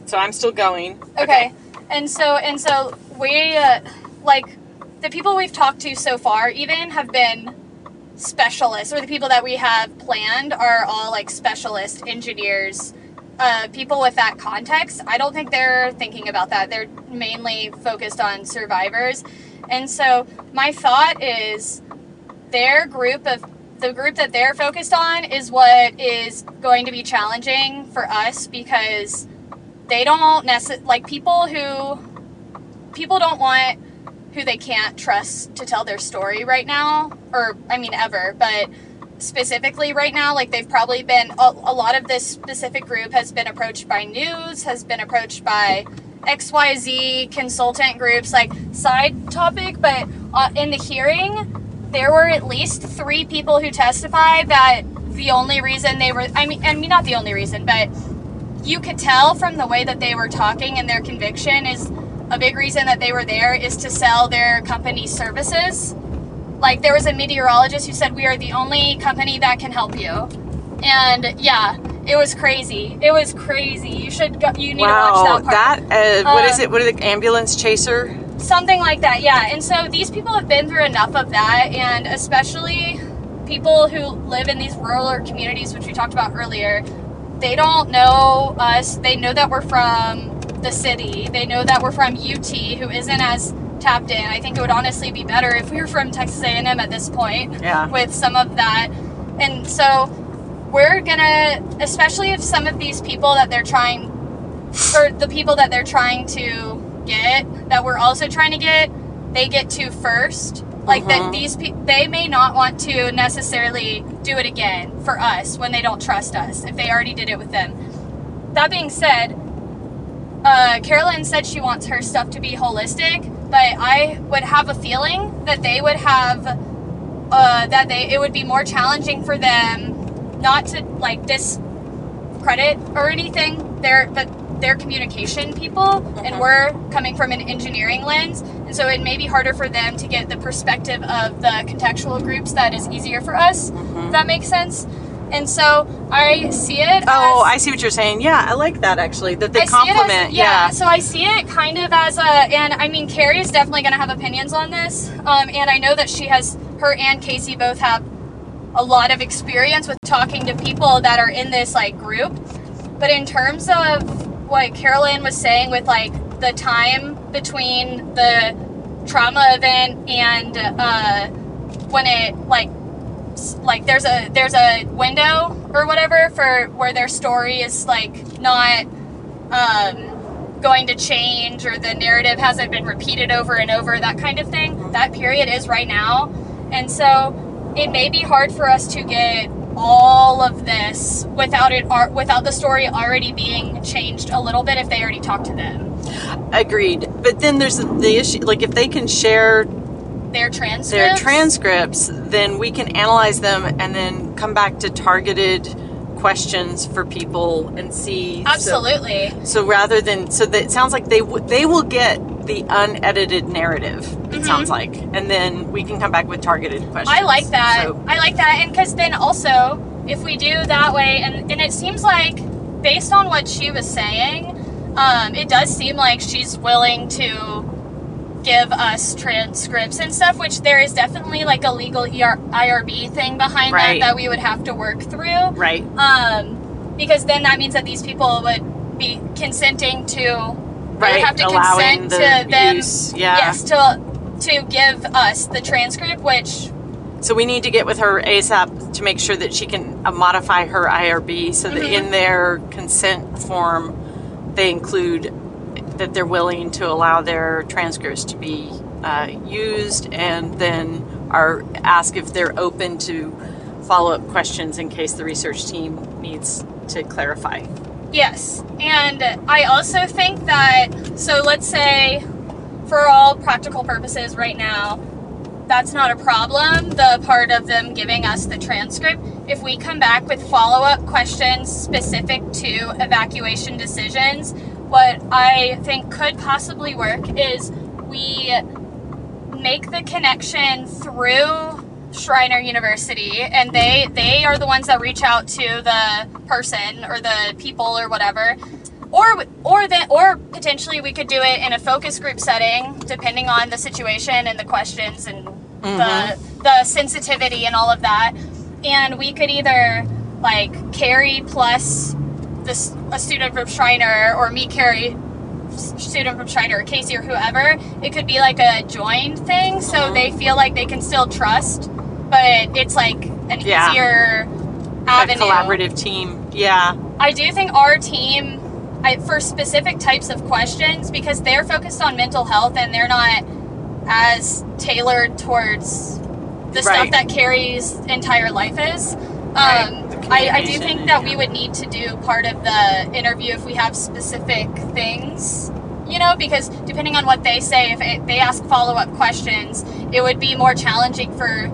So I'm still going. Okay. And so we, like, the people we've talked to so far even have been specialists, or the people that we have planned are all, like, specialist engineers, people with that context. I don't think they're thinking about that. They're mainly focused on survivors. And so my thought is the group that they're focused on is what is going to be challenging for us, because they don't people don't want who they can't trust to tell their story right now, or I mean ever, but specifically right now, like, they've probably been, a lot of this specific group has been approached by news, has been approached by XYZ consultant groups, like, side topic, but in the hearing, there were at least 3 people who testified that the only reason they were, I mean not the only reason, but you could tell from the way that they were talking, and their conviction is a big reason that they were there is to sell their company's services. Like, there was a meteorologist who said, "We are the only company that can help you." And yeah, it was crazy. It was crazy. You should go, you need to watch that part. What is it? What are the ambulance chaser? Something like that, yeah. And so these people have been through enough of that, and especially people who live in these rural communities, which we talked about earlier, they don't know us. They know that we're from the city. They know that we're from UT, who isn't as tapped in. I think it would honestly be better if we were from Texas A&M at this point, with some of that. And so we're gonna, especially if some of these people that they're trying, or the people that they're trying to get, that we're also trying to get, they get to first. Like, that they may not want to necessarily do it again for us when they don't trust us, if they already did it with them. That being said, Carolyn said she wants her stuff to be holistic, but I would have a feeling that they would have, it would be more challenging for them, not to, like, discredit or anything, they're communication people, and we're coming from an engineering lens, and so it may be harder for them to get the perspective of the contextual groups that is easier for us, if that makes sense. And so I see it I see what you're saying. Yeah, I like that, actually, that they complement. So I see it kind of as and I mean, Carrie is definitely going to have opinions on this, and I know that her and Casey both have a lot of experience with talking to people that are in this, like, group. But in terms of what Carolyn was saying with, like, the time between the trauma event and when it, like there's a window or whatever for where their story is, like, not going to change, or the narrative hasn't been repeated over and over, that kind of thing. That period is right now. And so it may be hard for us to get all of this without the story already being changed a little bit if they already talked to them. Agreed. But then there's the issue, like, if they can share their transcripts, then we can analyze them and then come back to targeted questions for people and see. Absolutely. So rather than, so that it sounds like they will get the unedited narrative, it sounds like, and then we can come back with targeted questions. I like that. And because then also, if we do that way, and it seems like, based on what she was saying, it does seem like she's willing to give us transcripts and stuff, which there is definitely, like, a legal IRB thing behind that we would have to work through. Right. Because then that means that these people would be consenting to, right, would have to consent to them, yes, to give us the transcript, which... So we need to get with her ASAP to make sure that she can modify her IRB so that in their consent form they include that they're willing to allow their transcripts to be used, and then ask if they're open to follow-up questions in case the research team needs to clarify. Yes, and I also think that, so let's say, for all practical purposes right now, that's not a problem, the part of them giving us the transcript. If we come back with follow-up questions specific to evacuation decisions, what I think could possibly work is we make the connection through Schreiner University, and they are the ones that reach out to the person or the people or whatever. or potentially we could do it in a focus group setting, depending on the situation and the questions and the sensitivity and all of that. And we could either like Carrie plus a student from Schreiner, or me Carrie student from Schreiner, or Casey or whoever. It could be like a joined thing, so they feel like they can still trust, but it's like an easier avenue. A collaborative team. Yeah. I do think our team, for specific types of questions, because they're focused on mental health and they're not as tailored towards the stuff that Carrie's entire life is. I do think that we would need to do part of the interview if we have specific things, you know, because depending on what they say, if they ask follow-up questions, it would be more challenging for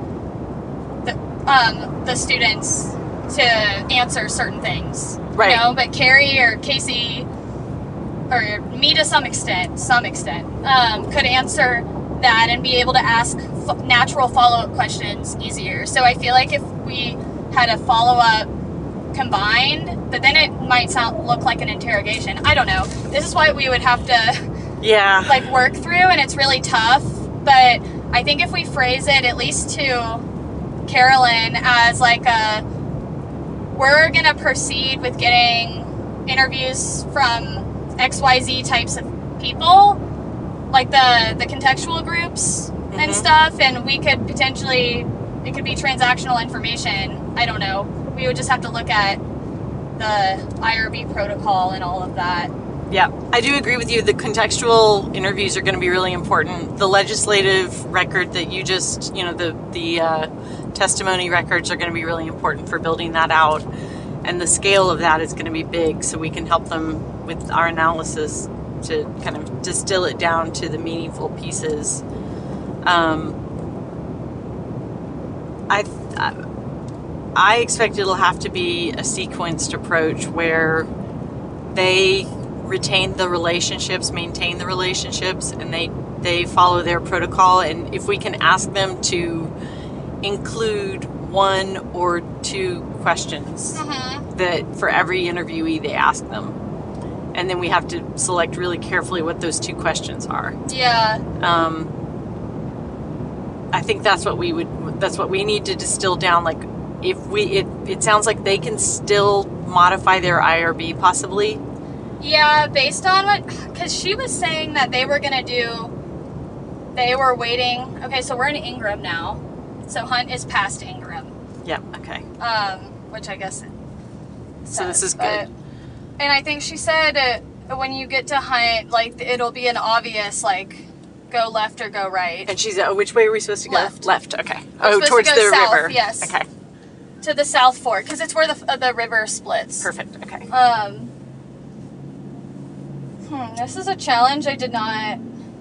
the students to answer certain things. Right. You know, but Carrie or Casey, or me to some extent, could answer that and be able to ask natural follow-up questions easier. So I feel like if we had a follow-up combined, but then it might look like an interrogation. I don't know. This is what we would have to like work through, and it's really tough. But I think if we phrase it, at least to Carolyn, as like we're gonna proceed with getting interviews from XYZ types of people, like the contextual groups and stuff, and we could potentially, it could be transactional information. I don't know. We would just have to look at the IRB protocol and all of that. Yeah, I do agree with you. The contextual interviews are going to be really important. The legislative record that you just, you know, the testimony records are going to be really important for building that out. And the scale of that is going to be big, so we can help them with our analysis to kind of distill it down to the meaningful pieces. I expect it'll have to be a sequenced approach where they retain the relationships, maintain the relationships, and they follow their protocol. And if we can ask them to include 1 or 2 questions that for every interviewee they ask them, and then we have to select really carefully what those 2 questions are. Yeah. I think that's what we need to distill down. Like, if it sounds like they can still modify their IRB possibly. Yeah, based on because she was saying that they were waiting. Okay, so we're in Ingram now. So Hunt is past Ingram. Yeah, okay. Which I guess so this is good. And I think she said when you get to Hunt, like, it'll be an obvious, like, go left or go right. And she's, which way are we supposed to go? Left, okay. We're towards to go the south, river. yes. Okay. To the South Fork, because it's where the river splits. Perfect, okay. This is a challenge I did not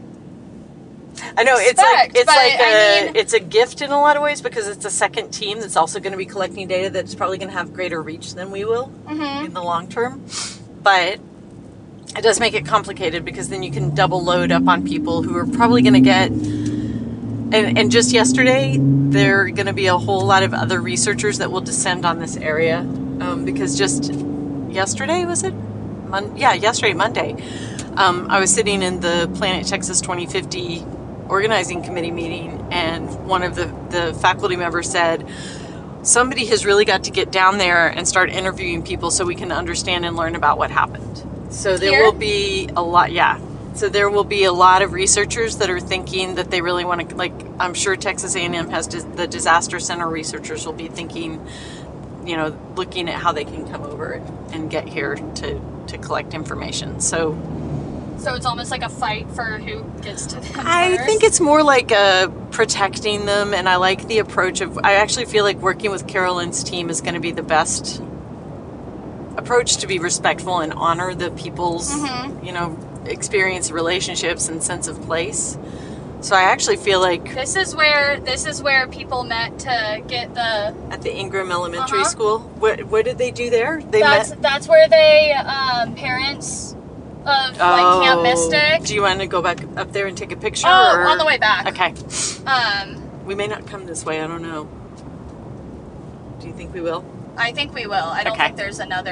I know, expect, it's a gift in a lot of ways, because it's a second team that's also going to be collecting data that's probably going to have greater reach than we will in the long term. But it does make it complicated, because then you can double load up on people who are probably going to get, and just yesterday there are going to be a whole lot of other researchers that will descend on this area, because just yesterday, was it? Yesterday, Monday, I was sitting in the Planet Texas 2050 organizing committee meeting, and one of the faculty members said, somebody has really got to get down there and start interviewing people so we can understand and learn about what happened. So there will be a lot, so there will be a lot of researchers that are thinking that they really want to, like, I'm sure Texas A&M has the disaster center researchers will be thinking, you know, looking at how they can come over and get here to collect information. So it's almost like a fight for who gets to them I first. think it's more like protecting them, and I like the approach of, I actually feel like working with Carolyn's team is going to be the best approach to be respectful and honor the people's, you know, experience, relationships, and sense of place. So I actually feel like this is where people met to get the at the Ingram Elementary School. What did they do there? That's where they parents of like Camp Mystic. Do you want to go back up there and take a picture? Oh, on the way back. Okay. We may not come this way. I don't know. Do you think we will? I think we will. I don't think there's another.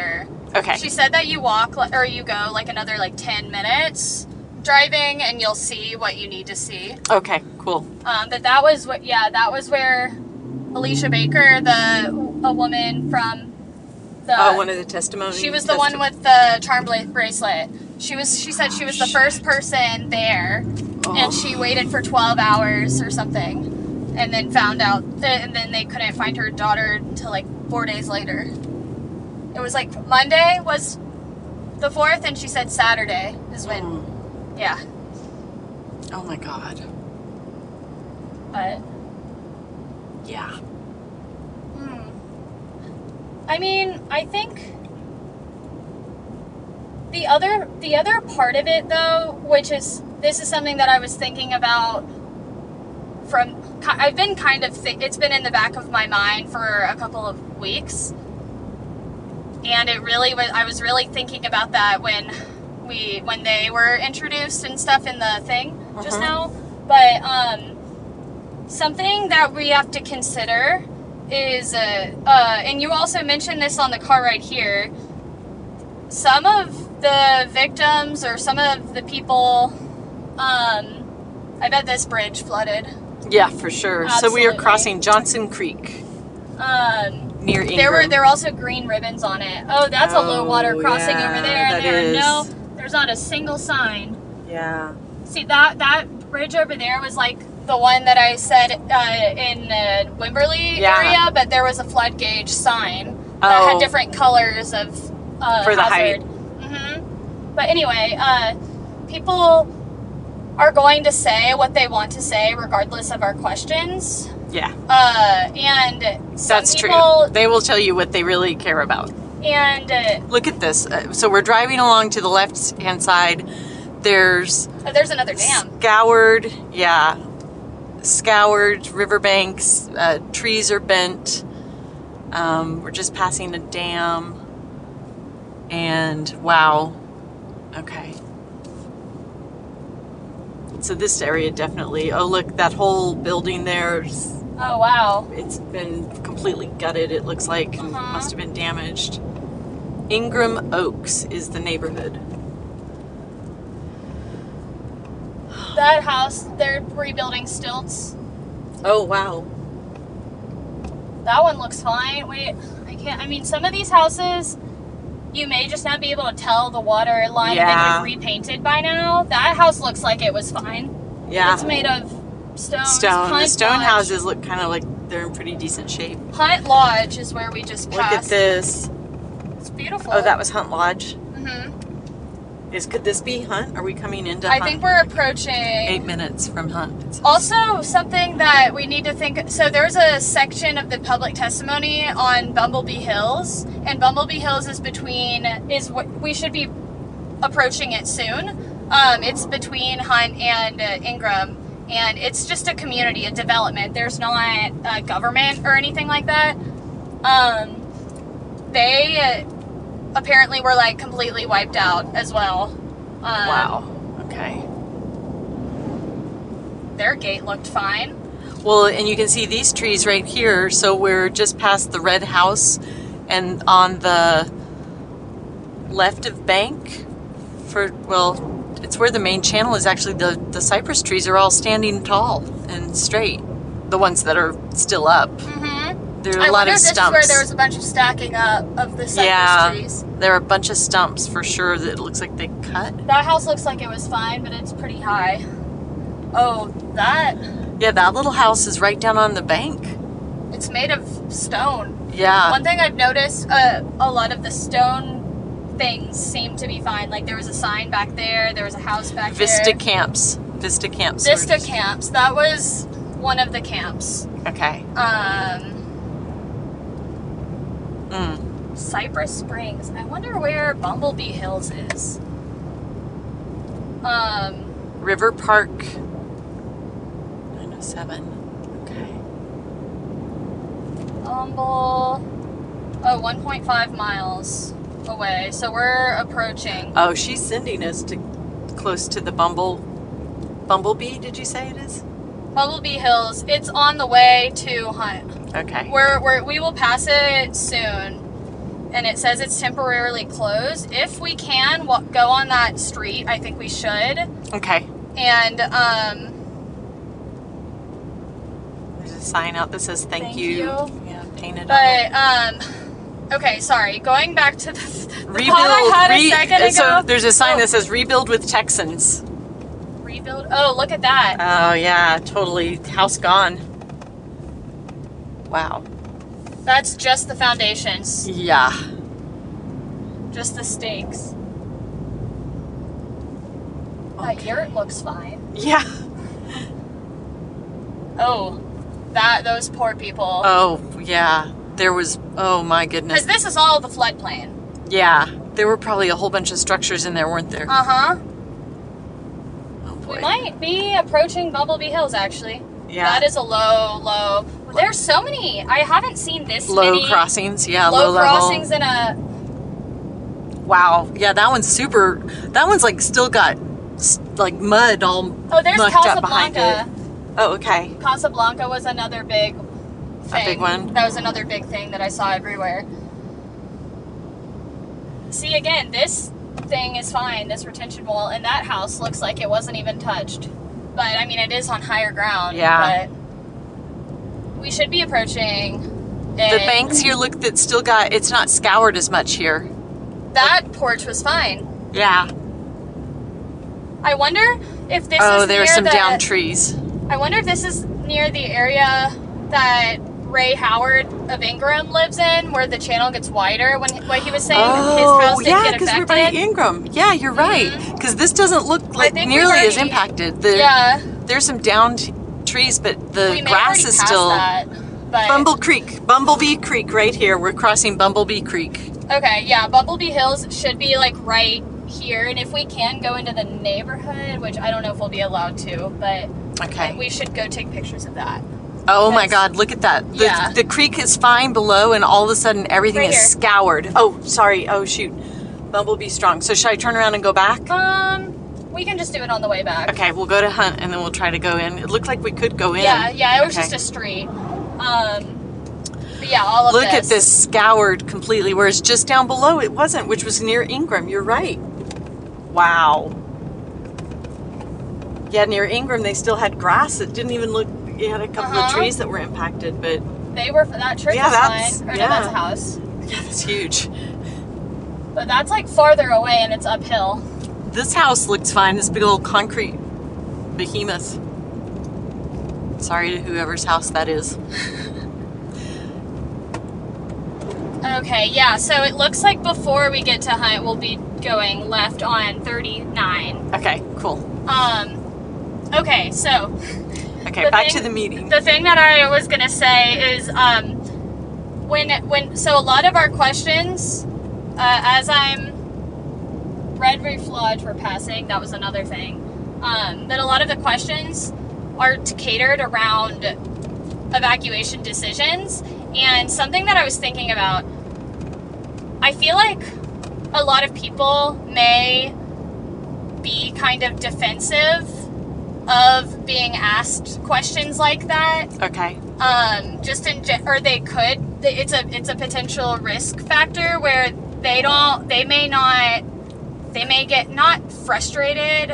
Okay. She said that you walk or you go like another like 10 minutes driving, and you'll see what you need to see. Okay, cool. But that was what, yeah, that was where Alicia Baker, a woman from the, one of the testimonies. she was the one with the charm bracelet. She said she was the first person there, and she waited for 12 hours or something, and then found out, and then they couldn't find her daughter until like 4 days later. It was like Monday was the 4th, and she said Saturday is when, yeah. Oh my God. But yeah. I mean, I think the other part of it though, which is, this is something that I was thinking about I've been kind of, it's been in the back of my mind for a couple of weeks. And it really was, I was really thinking about that when they were introduced and stuff in the thing just now. But something that we have to consider is, and you also mentioned this on the car ride here, some of the victims or some of the people, I bet this bridge flooded. Yeah, for sure. Absolutely. So we are crossing Johnson Creek. Near Ingram. There were also green ribbons on it. Oh, that's a low water crossing over there. There's not a single sign. Yeah. See, that bridge over there was like the one that I said in Wimberley area, but there was a flood gauge sign that had different colors of for the hazard. But anyway, people are going to say what they want to say regardless of our questions. Yeah. And that's true. They will tell you what they really care about. And look at this. So we're driving along to the left-hand side. There's another dam. Scoured riverbanks. Trees are bent. We're just passing a dam. And wow. Okay. So this area definitely, oh look, that whole building there. Oh wow. It's been completely gutted, it looks like. Must have been damaged. Ingram Oaks is the neighborhood. That house, they're rebuilding stilts. Oh wow. That one looks fine. Wait, I mean, some of these houses, you may just not be able to tell the water line. They would have repainted by now. That house looks like it was fine. Yeah. It's made of stone. The stone houses look kind of like they're in pretty decent shape. Hunt Lodge is where we just passed. Look at this. It's beautiful. Oh, that was Hunt Lodge? Could this be Hunt? Are we coming into Hunt? I think we're approaching 8 minutes from Hunt. Also, something that we need to think, so there's a section of the public testimony on Bumblebee Hills, and Bumblebee Hills we should be approaching it soon. It's between Hunt and Ingram, and it's just a community, a development. There's not a government or anything like that. They apparently were like completely wiped out as well. Wow. Okay. Their gate looked fine. Well, and you can see these trees right here. So we're just past the red house, and on the left of bank, it's where the main channel is. Actually, the cypress trees are all standing tall and straight. The ones that are still up. There are a lot of stumps. I wonder if this is where there was a bunch of stacking up of the cypress trees. There are a bunch of stumps for sure that it looks like they cut. That house looks like it was fine, but it's pretty high. Oh, that... Yeah, that little house is right down on the bank. It's made of stone. Yeah. One thing I've noticed, a lot of the stone things seem to be fine. Like there was a sign back there, there was a house back Vista there. Camps. Vista Camps. Vista Camps. That was one of the camps. Okay. Cypress Springs. I wonder where Bumblebee Hills is. River Park 907. Okay. Bumble. Oh, 1.5 miles away. So we're approaching. Oh, she's sending us to close to the Bumblebee, did you say it is? Bumblebee Hills. It's on the way to Hunt. Okay. We will pass it soon. and it says it's temporarily closed. If we can go on that street, I think we should. Okay. And there's a sign out that says thank you. Yeah, painted on it. But okay, sorry. Going back to the Rebuild. thought I had a second ago. So there's a sign that says rebuild with Texans. Rebuild. Oh, look at that. Oh yeah, totally. House gone. Wow. That's just the foundations. Yeah. Just the stakes. That yurt looks fine. Yeah. Oh, those poor people. Oh yeah. There was. Oh my goodness. Because this is all the floodplain. Yeah. There were probably a whole bunch of structures in there, weren't there? Uh-huh. Oh boy. We might be approaching Bumblebee Hills, actually. Yeah. That is a low. There's so many. I haven't seen this Low many crossings. Yeah. low level. crossings in a. Wow. Yeah. That one's super. That one's like still got like mud all Oh, there's mucked up behind Casablanca. it. Oh, okay. Casablanca was another big thing. A big one? That was another big thing that I saw everywhere. See, again, this thing is fine, this retention wall, and that house looks like it wasn't even touched. But, I mean, it is on higher ground. Yeah. But we should be approaching The banks here look that still got. It's not scoured as much here. That porch was fine. Yeah. I wonder if this Oh, is there are near some the, down trees. I wonder if this is near the area that Ray Howard of Ingram lives in, where the channel gets wider. When what he was saying, his house didn't yeah, get because affected. we're by Ingram. Yeah, you're right. Because this doesn't look like think nearly we've as already- impacted. Yeah. There's some down trees, but the We may grass already is pass still. that, but Bumblebee Creek, right here. We're crossing Bumblebee Creek. okay, yeah, Bumblebee Hills should be like right here, and if we can go into the neighborhood, which I don't know if we'll be allowed to, but Okay. we should go take pictures of that. Oh my That's- God! Look at that. Yeah. The creek is fine below, and all of a sudden everything Right is here. scoured. Oh, sorry. Oh shoot. Bumblebee strong. So should I turn around and go back? We can just do it on the way back. Okay, we'll go to Hunt and then we'll try to go in. It looked like we could go in. Yeah, it was Okay. just a street. But yeah, all of Look at this scoured completely, whereas just down below it wasn't, which was near Ingram. You're right. Wow. Yeah, near Ingram they still had grass. It didn't even look. You had a couple of trees that were impacted, but They were that church Yeah, was that's- fine. Or yeah. no, that's a house. yeah, that's huge. But that's like farther away and it's uphill. This house looks fine. This big old concrete behemoth. Sorry to whoever's house that is. Okay, yeah, so it looks like before we get to Hunt, we'll be going left on 39. Okay, cool. Okay, so Okay, The back thing- to the meeting. the thing that I was gonna say is, so a lot of our questions, as I'm red reef lodge we're passing, that was another thing, that a lot of the questions are catered around evacuation decisions. And something that I was thinking about, I feel like a lot of people may be kind of defensive of being asked questions like that. Okay. Or they could. It's a potential risk factor where they may get not frustrated.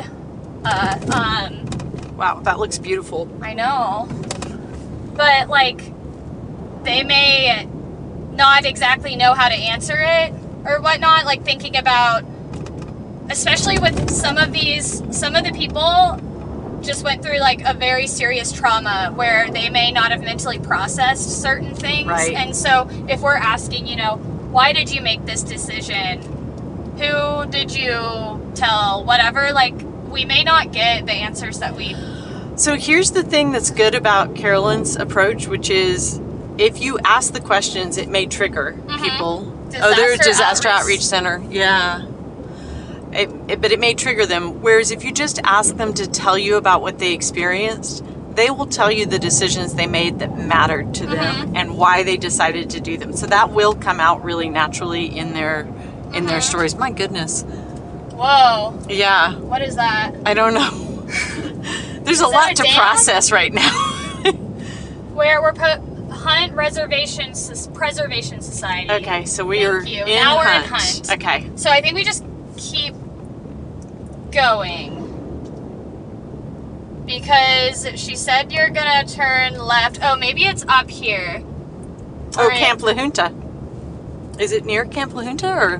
Wow, that looks beautiful. I know, but like they may not exactly know how to answer it or whatnot. Like thinking about, especially with some of the people just went through like a very serious trauma where they may not have mentally processed certain things. Right. And so if we're asking, why did you make this decision? Who did you tell? Whatever, like we may not get the answers that we. So here's the thing that's good about Carolyn's approach, which is if you ask the questions, it may trigger people. They're a disaster outreach center. Yeah. But it may trigger them. Whereas if you just ask them to tell you about what they experienced, they will tell you the decisions they made that mattered to them and why they decided to do them. So that will come out really naturally in their stories. My goodness. Whoa. Yeah. What is that? I don't know. There's a that lot a to dam? process right now. Where we're Hunt Preservation Society. Okay, so we are Thank you. in Now we're in Hunt. Hunt. Okay. So I think we just keep going. Because she said you're gonna turn left. Oh, maybe it's up here. Oh, All right. Camp La Junta. Is it near Camp La Junta or?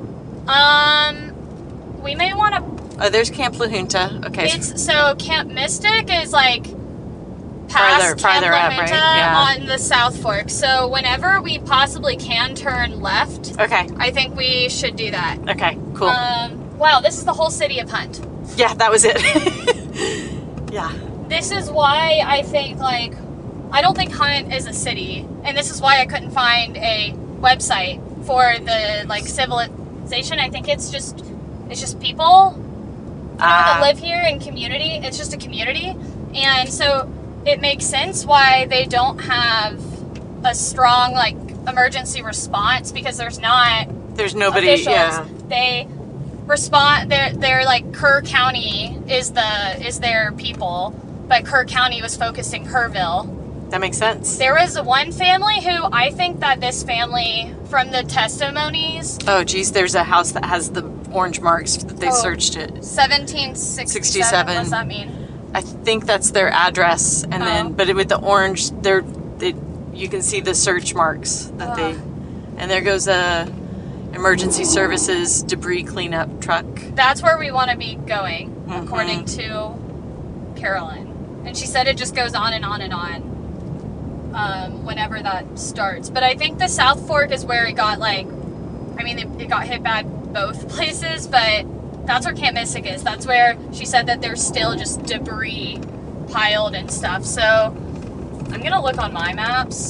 We may want to. Oh, there's Camp La Junta. Okay. So Camp Mystic is like past farther Camp La up, Junta right? Yeah. on the South Fork. So whenever we possibly can turn left, Okay. I think we should do that. Okay. Cool. Wow, this is the whole city of Hunt. Yeah, that was it. Yeah. This is why I think I don't think Hunt is a city, and this is why I couldn't find a website for the civilization. I think it's just people that live here in community. It's just a community, and so it makes sense why they don't have a strong emergency response, because there's nobody. officials. Yeah. They respond. They're like Kerr County is their people, but Kerr County was focused in Kerrville. That makes sense. There was one family who I think that this family, from the testimonies, Oh, geez, there's a house that has the orange marks that they searched it. 1767. 67. What does that mean? I think that's their address, and then, but with the orange, you can see the search marks that and there goes a emergency services debris cleanup truck. That's where we want to be going, Mm-hmm. according to Carolyn. And she said it just goes on and on and on whenever that starts. But I think the South Fork is where it got it got hit bad both places, but that's where Camp Mystic is. That's where she said that there's still just debris piled and stuff. So I'm going to look on my maps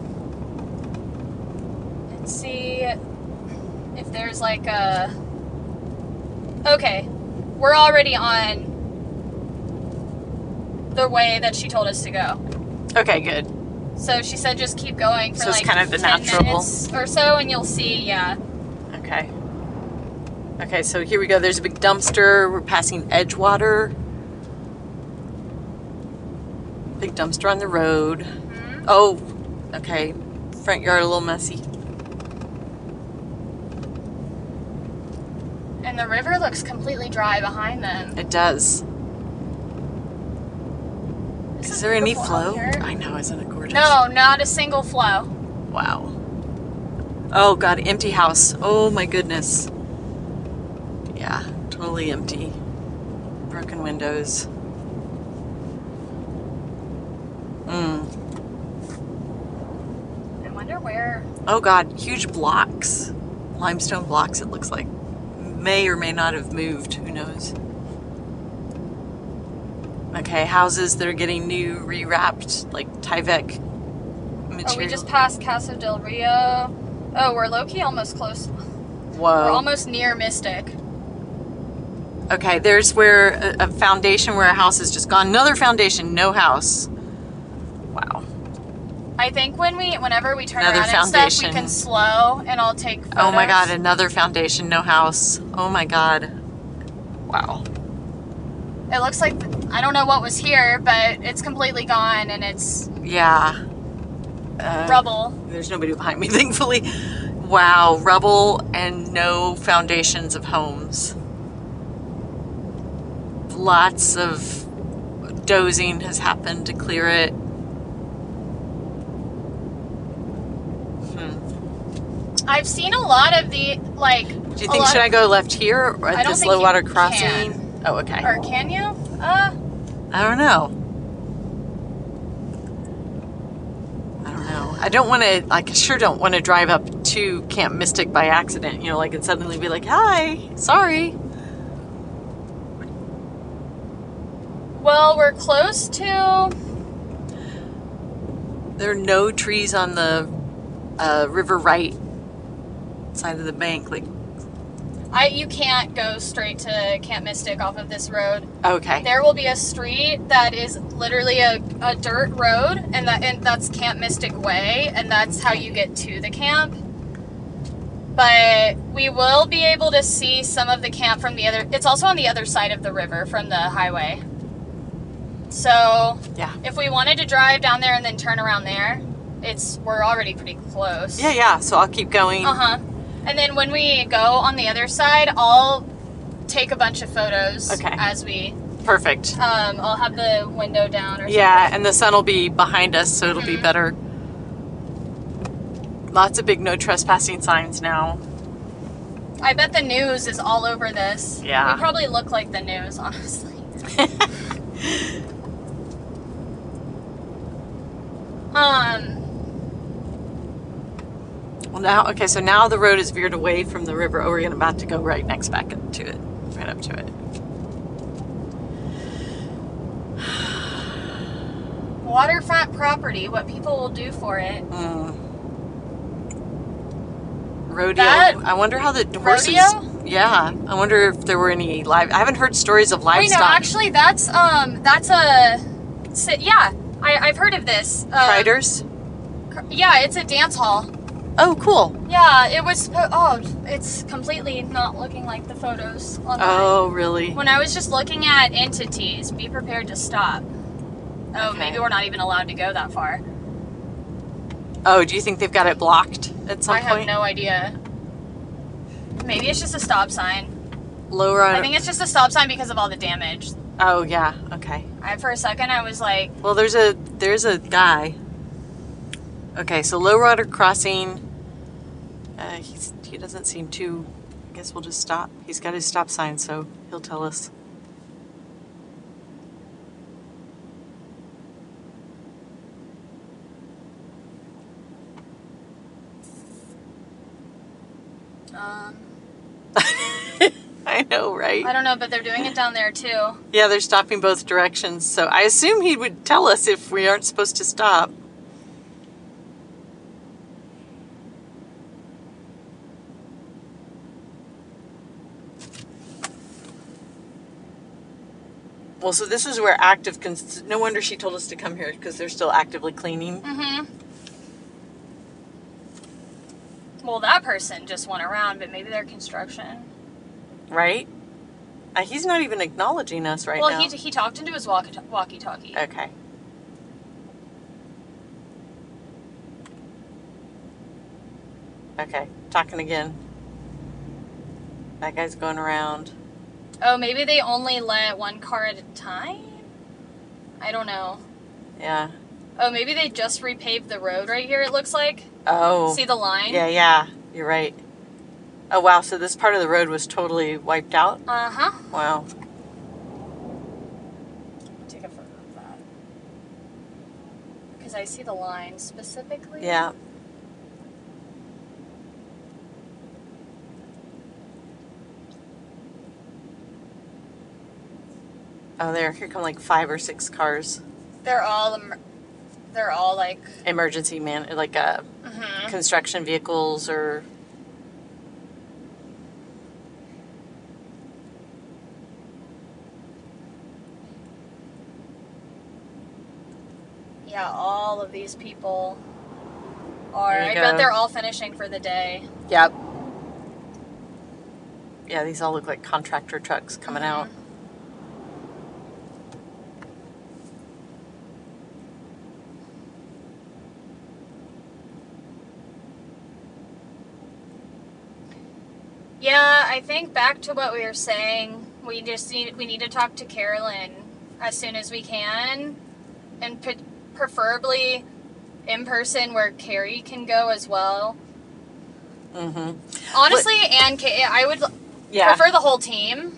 and see if there's okay, we're already on the way that she told us to go. Okay, good. So she said just keep going for So it's kind of the 10 natural. minutes or so, and you'll see, yeah. Okay. Okay, so here we go. There's a big dumpster. We're passing Edgewater. Big dumpster on the road. Mm-hmm. Oh, okay. Front yard a little messy. And the river looks completely dry behind them. It does. This Is there any beautiful out flow? here. I know, isn't it gorgeous? No, not a single flow. Wow. Oh God, empty house. Oh my goodness. Yeah, totally empty. Broken windows. I wonder where. Oh God, huge blocks. Limestone blocks, it looks like. May or may not have moved. Who knows? Okay, houses that are getting new, rewrapped, like Tyvek material. Oh, we just passed Casa del Rio. Oh, we're low-key almost close. Whoa. We're almost near Mystic. Okay, there's where a foundation where a house is just gone. Another foundation, no house. Wow. I think whenever we turn Another around and stuff, we foundation. can slow and I'll take photos. Oh my God, another foundation, no house. Oh my God. Wow. It looks like, I don't know what was here, but it's completely gone and it's Yeah. rubble. There's nobody behind me, thankfully. Wow, rubble and no foundations of homes. Lots of dozing has happened to clear it. I've seen a lot of the, like... Do you think, should I go left here or I at don't this think low you water can. crossing? Oh, okay. Or can you? I don't know. I don't know. I don't want to, I sure don't want to drive up to Camp Mystic by accident, and suddenly be like, hi, sorry. Well, we're close to... There are no trees on the river right side of the bank. You can't go straight to Camp Mystic off of this road. Okay. There will be a street that is literally a dirt road, and that's Camp Mystic Way, and that's how you get to the camp. But we will be able to see some of the camp from the other... It's also on the other side of the river from the highway. So, Yeah. if we wanted to drive down there and then turn around there, we're already pretty close. Yeah. So I'll keep going. And then when we go on the other side, I'll take a bunch of photos as we. Perfect. I'll have the window down or something. Yeah, and the sun will be behind us, so it'll be better. Lots of big no trespassing signs now. I bet the news is all over this. Yeah. We probably look like the news, honestly. Well, now, so now the road is veered away from the river. Oh, we're about to go right next back to it, right up to it. Waterfront property, what people will do for it. Rodeo. I wonder how the horses. Rodeo? Yeah, I wonder if there were any live. I haven't heard stories of livestock. Wait, no, actually, that's yeah, I've heard of this. Riders. Yeah, it's a dance hall. Oh, cool. Yeah, it was. Oh, it's completely not looking like the photos online. Oh, really? When I was just looking at entities, be prepared to stop. Oh, maybe we're not even allowed to go that far. Oh, do you think they've got it blocked at some point? I have no idea. Maybe it's just a stop sign. Lower on. I think it's just a stop sign because of all the damage. Oh, yeah. Okay. For a second, I was like... Well, there's a guy. Okay, so Low Rider Crossing. He doesn't seem too... I guess we'll just stop. He's got his stop sign, so he'll tell us. I know, right? I don't know, but they're doing it down there too. Yeah, they're stopping both directions, so I assume he would tell us if we aren't supposed to stop. Well, so this is where no wonder she told us to come here, because they're still actively cleaning. Well, that person just went around, but maybe they're construction. Right? He's not even acknowledging us now. Well, he talked into his walkie-talkie. Okay. Okay, talking again. That guy's going around. Oh, maybe they only let one car at a time? I don't know. Yeah. Oh, maybe they just repaved the road right here, it looks like. Oh. See the line? Yeah, you're right. Oh, wow, so this part of the road was totally wiped out? Uh-huh. Wow. Take a photo of that. Because I see the line specifically. Yeah. Oh, here come like 5 or 6 cars. They're all like emergency construction vehicles or. Yeah, all of these people are. I go. bet they're all finishing for the day. Yep. Yeah, these all look like contractor trucks coming out. Yeah, I think back to what we were saying, we need to talk to Carolyn as soon as we can, and preferably in person where Carrie can go as well. Honestly, and I would prefer the whole team.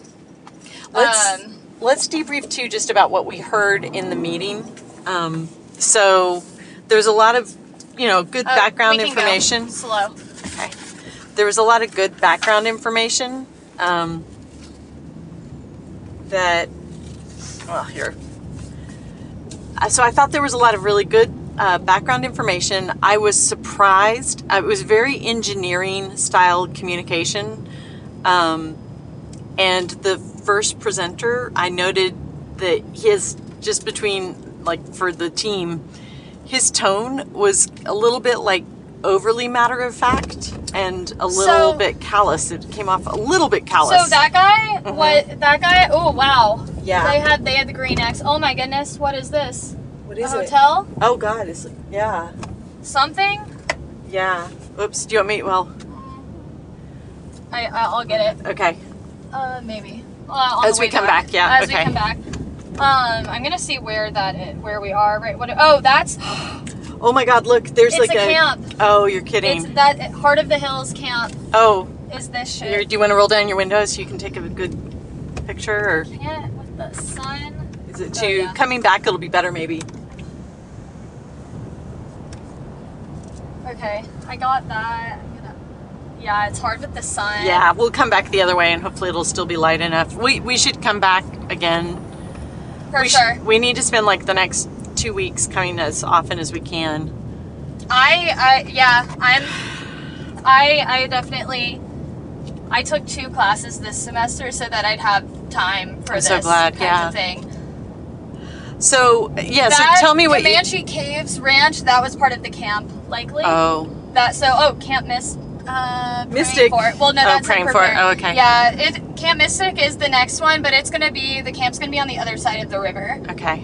Let's debrief too, just about what we heard in the meeting. So there's a lot of good background information. Slow. Okay. There was a lot of good background information so I thought there was a lot of really good background information. I was surprised. It was very engineering style communication. And the first presenter, I noted that his, just between, for the team, his tone was a little bit overly matter of fact and a little bit callous. It came off a little bit callous. So that guy, oh wow. Yeah. They had the green X. Oh my goodness, what is this? What is a hotel? Oh God, something. Yeah. Oops. Do you want me? Well, I'll get it. okay. Maybe. As we come back, yeah. As we come back. I'm gonna see where where we are. Right. That's. Oh my God! Look, there's It's like a camp. Oh, you're kidding. It's that Heart of the Hills camp. Oh. Is this shit? Do you want to roll down your window so you can take a good picture, or Can't with the sun. is it Oh, too yeah. coming back? It'll be better, maybe. Okay, I got that. Yeah, it's hard with the sun. Yeah, we'll come back the other way, and hopefully it'll still be light enough. We should come back again. For sure. We need to spend like the next 2 weeks coming as often as we can. I definitely. I took 2 classes this semester so that I'd have time for I'm this so glad, kind of thing. So yeah, That so tell me what you. Comanche Caves Ranch, that was part of the camp, likely. Oh, Camp Mystic. Praying Fort. Well, no, Oh, that's Praying like Fort. preparing. Oh, okay. Yeah, Camp Mystic is the next one, but the camp's gonna be on the other side of the river. okay.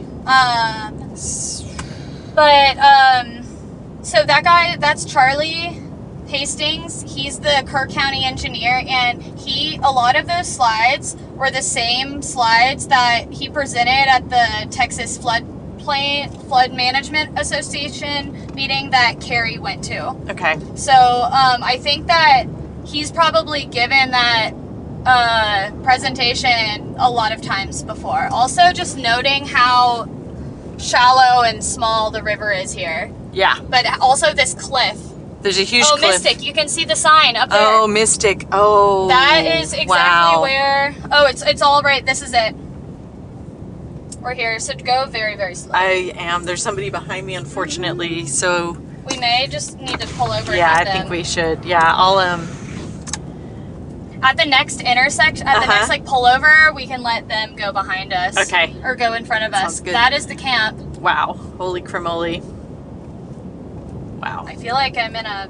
So that guy, that's Charlie Hastings. He's the Kerr County engineer, and a lot of those slides were the same slides that he presented at the Texas Flood Management Association meeting that Carrie went to. Okay. So I think that he's probably given that presentation a lot of times before. Also, just noting how shallow and small the river is here. Yeah. But also this cliff. There's a huge Oh, cliff. Mystic. You can see the sign up there. Oh, Mystic. Oh. That is exactly wow. where... Oh, it's all right. This is it. We're here. So go very, very slow. I am. There's somebody behind me, unfortunately. So. We may just need to pull over. Yeah, and I hit think them. we should. Yeah, I'll At the next intersection, at the next pullover, we can let them go behind us. Okay. Or go in front of us. Sounds good. That is the camp. Wow. Holy cremoli. Wow. I feel like I'm in a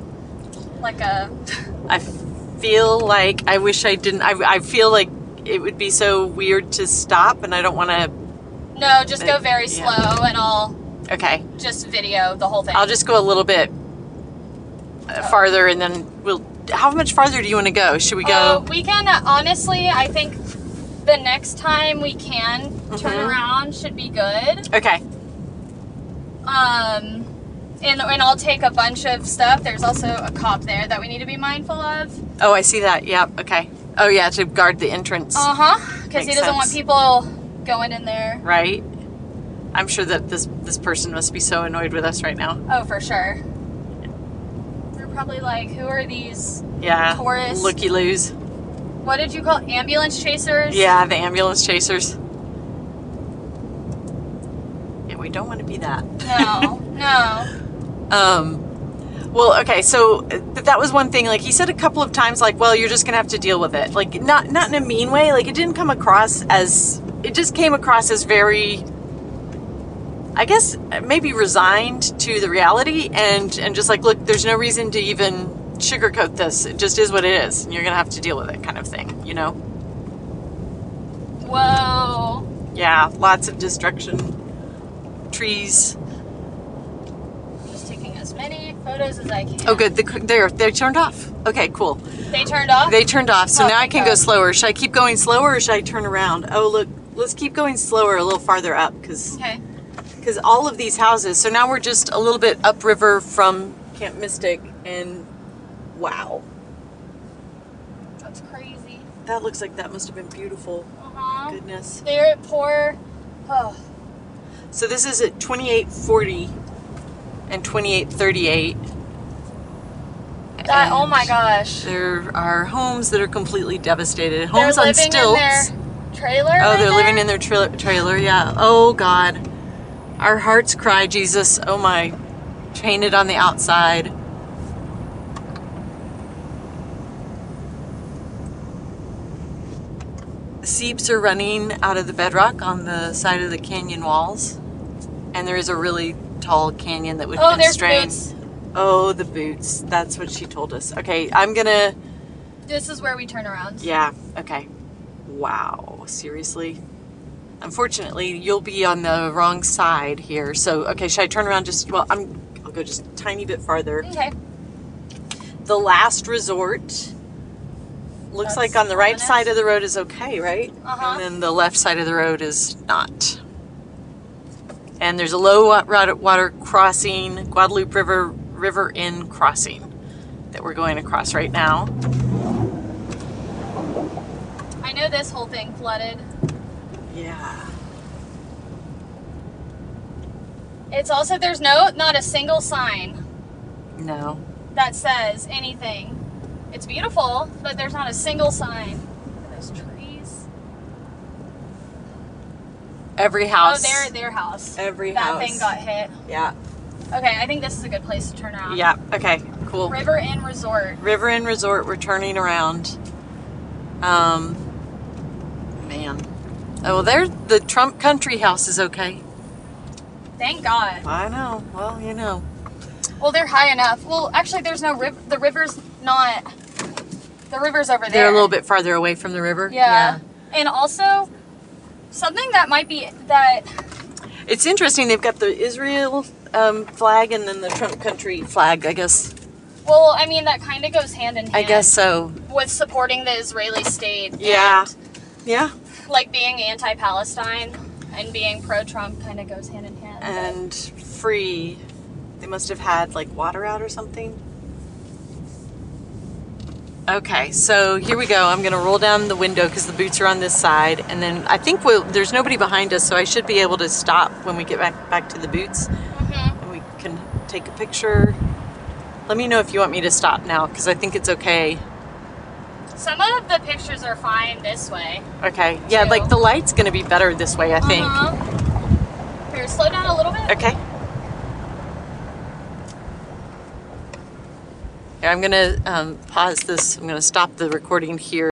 I feel like I wish I didn't. I feel like it would be so weird to stop, and I don't want to. No, just go very Yeah. slow, and I'll Okay. just video the whole thing. I'll just go a little bit farther, and then we'll. How much farther do you want to go? Should we go? We can, honestly, I think the next time we can turn around should be good. Okay. And I'll take a bunch of stuff. There's also a cop there that we need to be mindful of. Oh, I see that. Yep. Okay. Oh, yeah, to guard the entrance. Because he Makes doesn't want sense. people going in there. Right. I'm sure that this person must be so annoyed with us right now. Oh, for sure. They're probably like, who are these? Yeah. Tourists. Looky-loos. What did you call it? Ambulance chasers? Yeah, the ambulance chasers. Yeah, we don't want to be that. No. Well, okay, so that was one thing. Like, he said a couple of times, like, well, you're just gonna have to deal with it. Like, not in a mean way. Like, it didn't come across as. It just came across as very. I guess maybe resigned to the reality, and just like, look, there's no reason to even sugarcoat this. It just is what it is, and you're gonna have to deal with it, kind of thing. You know? Whoa. Yeah, lots of destruction, trees. Just taking as many photos as I can. Oh, good. They're turned off. Okay, cool. They turned off? They turned off, so Oh, now I thank can God. go slower. Should I keep going slower, or should I turn around? Oh, look, let's keep going slower, a little farther up, because Okay. all of these houses. So now we're just a little bit upriver from Camp Mystic, and wow, That's crazy. that looks like that must have been beautiful. Uh-huh. Goodness. They're poor. Oh. So this is at 2840 and 2838. Oh my gosh. There are homes that are completely devastated. Homes They're on living stilts. in their trailer. Oh, right they're there? living in their trailer, yeah. Oh, God. Our hearts cry, Jesus. Oh, my. Painted on the outside. Seeps are running out of the bedrock on the side of the canyon walls. And there is a really tall canyon that would Oh, there's constrain. boots. Oh, the boots. That's what she told us. Okay, I'm gonna... This is where we turn around. Yeah, okay. Wow, seriously? Unfortunately, you'll be on the wrong side here. So, okay, should I turn around just... Well, I'll go just a tiny bit farther. Okay. The Last Resort. Looks That's like on the right ominous. side of the road is okay, right? Uh-huh. And then the left side of the road is not. And there's a low water crossing, Guadalupe River Inn crossing that we're going across right now. I know this whole thing flooded. Yeah. It's also, there's not a single sign No. that says anything. It's beautiful, but there's not a single sign. Look at those trees. Every house. Oh, their house. Every that house. thing got hit. Yeah. Okay, I think this is a good place to turn around. Yeah. Okay. Cool. River Inn Resort. River Inn Resort. We're turning around. Man. Oh, well, there's the Trump Country House is okay. Thank God. I know. Well, you know. Well, they're high enough. Well, actually, there's no river. The river's not. The river's over there. They're a little bit farther away from the river. Yeah. And also, something that might be that. It's interesting. They've got the Israel flag and then the Trump Country flag, I guess. Well, I mean, that kind of goes hand in hand. I guess so. With supporting the Israeli state. Yeah. And, Yeah. like being anti-Palestine and being pro-Trump kind of goes hand in hand. And free. They must have had like water out or something. Okay, so here we go. I'm going to roll down the window because the boots are on this side. And then I think there's nobody behind us, so I should be able to stop when we get back to the boots. Mm-hmm. And we can take a picture. Let me know if you want me to stop now because I think it's okay. Some of the pictures are fine this way. Okay, yeah, Too. like the light's going to be better this way, I think. Here, slow down a little bit. Okay. Yeah, I'm going to pause this. I'm going to stop the recording here.